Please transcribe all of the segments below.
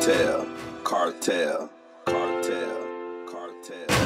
Cartel, cartel, cartel, cartel.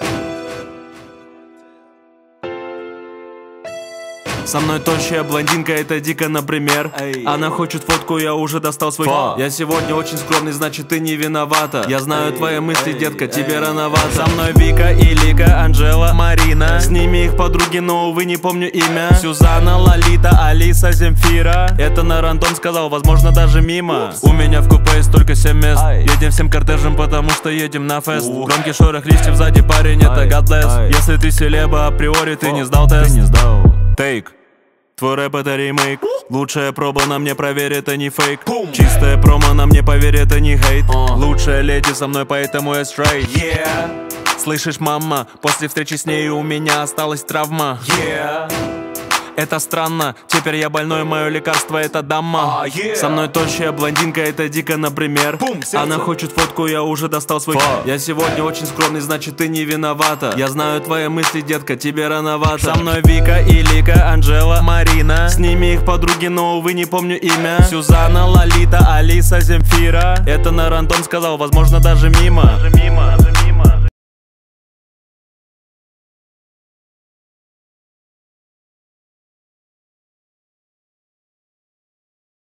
Со мной тощая блондинка, это дико, например. Она хочет фотку, я уже достал свой фон. Я сегодня очень скромный, значит ты не виновата. Я знаю твои мысли, детка, тебе рановато. Со мной Вика и Лика, Анжела, Марина. С ними их подруги, но, увы, не помню имя. Сюзанна, Лолита, Алиса, Земфира. Это на рандом сказал, возможно, даже мимо. У меня в купе есть только 7 мест. Едем всем кортежем, потому что едем на фест. Громкий шорох листьев сзади, парень, это God bless. Если ты селеба, априори ты не сдал тест. Тейк. Твой рэп это ремейк. Лучшая проба на мне, проверь, это не фейк. Чистая промо на мне, поверь, это не хейт. Лучшая леди со мной, поэтому я straight. Слышишь, мама, после встречи с ней у меня осталась травма. Это странно, теперь я больной, мое лекарство это дама. Со мной тощая блондинка, это дико, например. Она хочет фотку, я уже достал свой Я сегодня очень скромный, значит ты не виновата. Я знаю твои мысли, детка, тебе рановато. Со мной Вика и Лика, Анжела, Марина. С ними их подруги, но, увы, не помню имя. Сюзанна, Лолита, Алиса, Земфира. Это на рандом сказал, возможно, даже мимо.